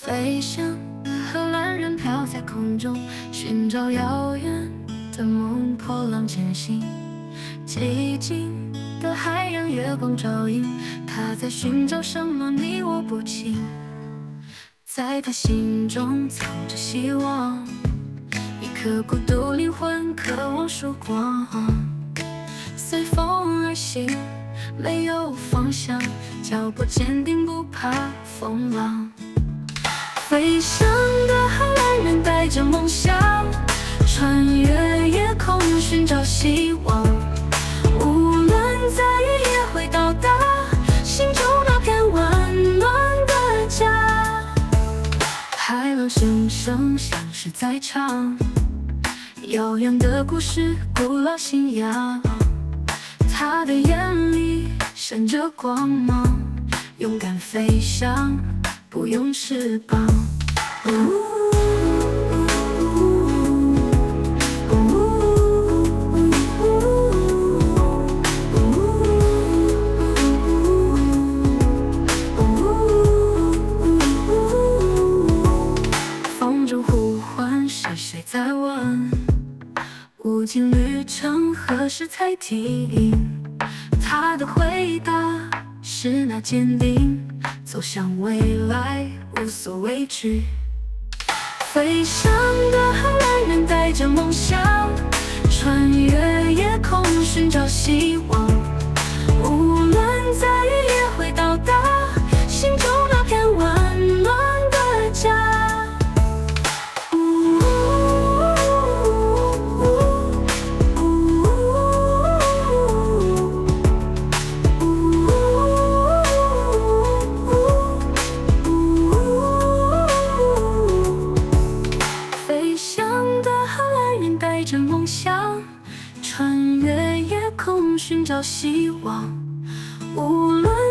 飞翔的荷兰人飘在空中，寻找遥远的梦，破浪前行。寂静的海洋，月光照映，他在寻找什么？你我不清。在他心中藏着希望，一颗孤独灵魂渴望曙光。随风而行，没有方向，脚步坚定，不怕风浪。飞翔的荷兰人带着梦想，穿越夜空寻找希望。无论再远也会到达心中那片温暖的家。海浪声声像是在唱遥远的故事，古老信仰。他的眼里闪着光芒，勇敢飞翔，不用翅膀。风中呼唤，是谁在问？无尽旅程何时才停？他的回答是那坚定，走向未来，无所畏惧。飞翔的荷兰人带着梦想，穿越夜空寻找希望。无论再远也会到达心中那片温暖的家。带着梦想，穿越夜空寻找希望。无论